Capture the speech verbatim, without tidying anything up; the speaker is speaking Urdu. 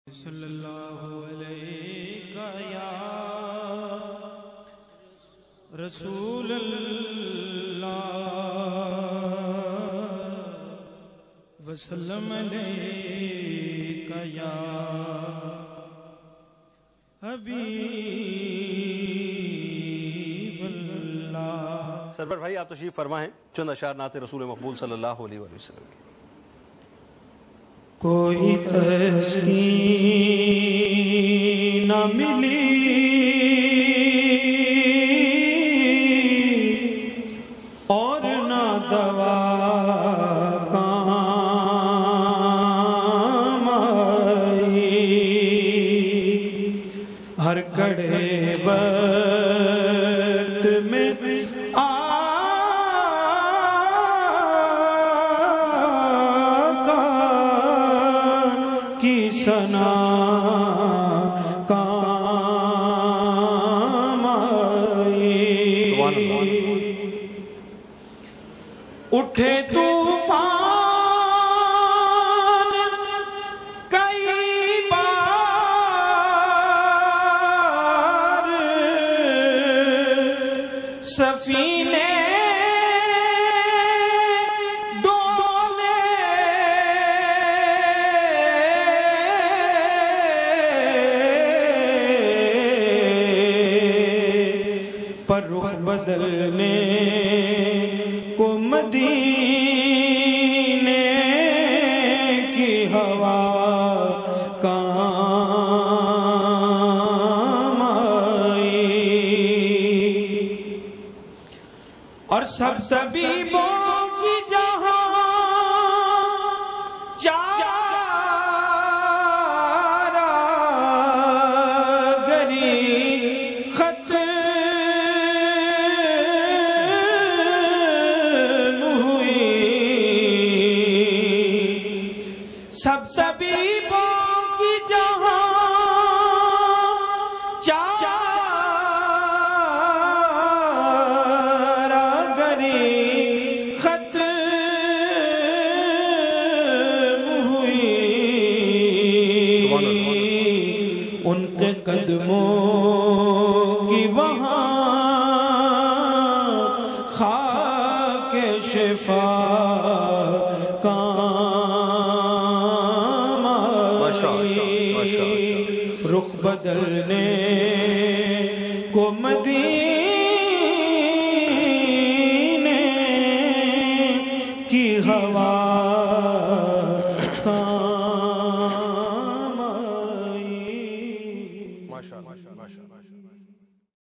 صلی اللہ علیہ یا رسول اللہ وسلم علیہ یا حبیب اللہ۔ سرور بھائی آپ تشریف فرما ہیں، چند اشعار نعت رسول مقبول صلی اللہ علیہ وسلم کی۔ کوئی تسکین نہ ملی اور نہ دوا کام آئی، ہر کڑے وقت میں سنا کام آئی، اٹھے طوفان کئی بار، سفینے پر رخ بدلنے کو مدینے کی ہوا کام آئی، اور سب طبیبوں کی جہاں چارہ گری خط سب طبیبوں کی جہاں چارہ گری ختم ہوئی، ان کے قدموں کی وہاں خاک شفا کام رخ بدلنے کو مدینے کی ہوا کام آئی۔ ماشاءاللہ ماشاءاللہ ماشاءاللہ۔